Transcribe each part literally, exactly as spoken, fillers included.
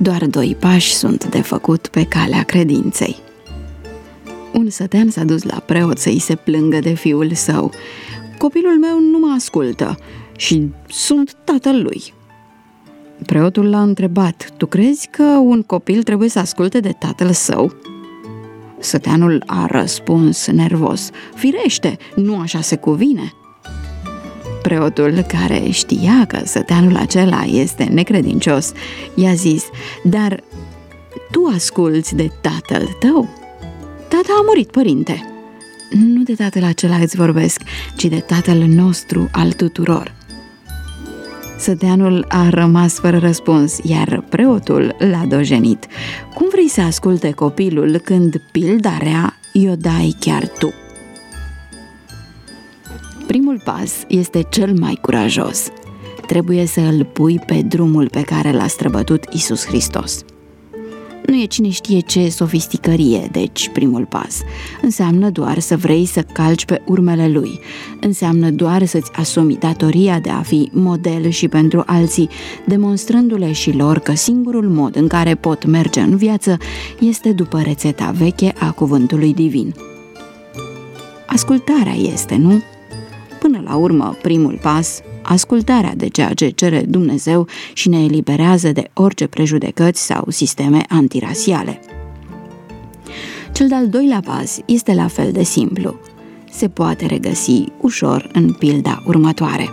Doar doi pași sunt de făcut pe calea credinței. Un sătean s-a dus la preot să-i se plângă de fiul său. Copilul meu nu mă ascultă și sunt tatăl lui. Preotul l-a întrebat: tu crezi că un copil trebuie să asculte de tatăl său? Săteanul a răspuns nervos: firește, nu așa se cuvine. Preotul, care știa că săteanul acela este necredincios, i-a zis: dar tu asculți de tatăl tău? Tata a murit, părinte. Nu de tatăl acela îți vorbesc, ci de tatăl nostru al tuturor. Săteanul a rămas fără răspuns, iar preotul l-a dojenit: cum vrei să asculte copilul când pilda rea i-o dai chiar tu? Primul pas este cel mai curajos. Trebuie să îl pui pe drumul pe care l-a străbătut Iisus Hristos. Nu e cine știe ce sofisticărie, deci primul pas. Înseamnă doar să vrei să calci pe urmele lui. Înseamnă doar să-ți asumi datoria de a fi model și pentru alții, demonstrându-le și lor că singurul mod în care pot merge în viață este după rețeta veche a cuvântului divin. Ascultarea este, nu? Până la urmă, primul pas, ascultarea de ceea ce cere Dumnezeu și ne eliberează de orice prejudecăți sau sisteme antirasiale. Cel de-al doilea pas este la fel de simplu. Se poate regăsi ușor în pilda următoare.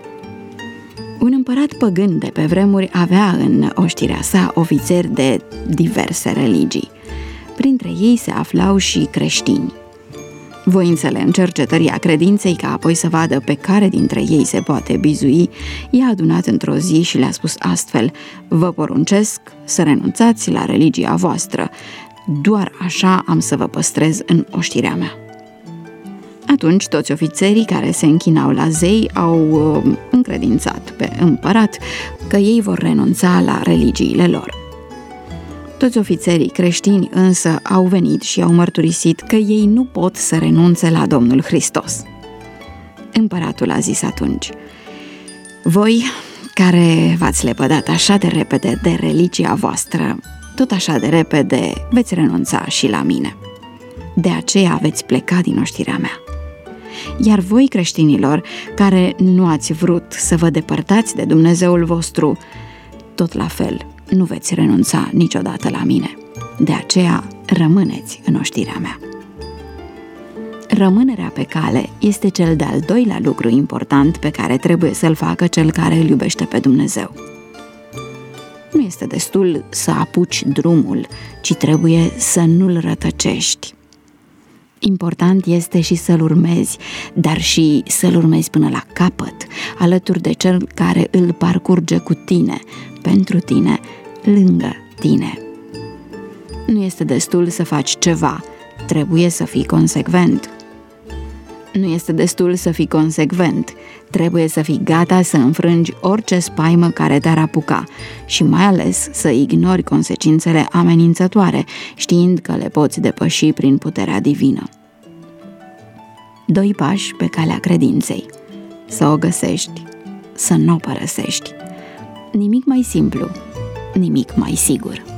Un împărat păgân de pe vremuri avea în oștirea sa ofițeri de diverse religii. Printre ei se aflau și creștini. Voind să le încerce tăria credinței ca apoi să vadă pe care dintre ei se poate bizui, i-a adunat într-o zi și le-a spus astfel: vă poruncesc să renunțați la religia voastră, doar așa am să vă păstrez în oștirea mea. Atunci toți ofițerii care se închinau la zei au uh, încredințat pe împărat că ei vor renunța la religiile lor. Toți ofițerii creștini însă au venit și au mărturisit că ei nu pot să renunțe la Domnul Hristos. Împăratul a zis atunci: voi, care v-ați lepădat așa de repede de religia voastră, tot așa de repede veți renunța și la mine. De aceea veți pleca din oștirea mea. Iar voi, creștinilor, care nu ați vrut să vă depărtați de Dumnezeul vostru, tot la fel nu veți renunța niciodată la mine. De aceea rămâneți în oștirea mea. Rămânerea pe cale este cel de-al doilea lucru important pe care trebuie să-l facă cel care îl iubește pe Dumnezeu. Nu este destul să apuci drumul, ci trebuie să nu-l rătăcești. Important este și să-l urmezi, dar și să-l urmezi până la capăt, alături de cel care îl parcurge cu tine, pentru tine, lângă tine. Nu este destul să faci ceva, trebuie să fii consecvent. Nu este destul să fii consecvent, trebuie să fii gata să înfrângi orice spaimă care te-ar apuca și mai ales să ignori consecințele amenințătoare, știind că le poți depăși prin puterea divină. Doi pași pe calea credinței: să o găsești, să nu o părăsești. Nimic mai simplu, nimic mai sigur.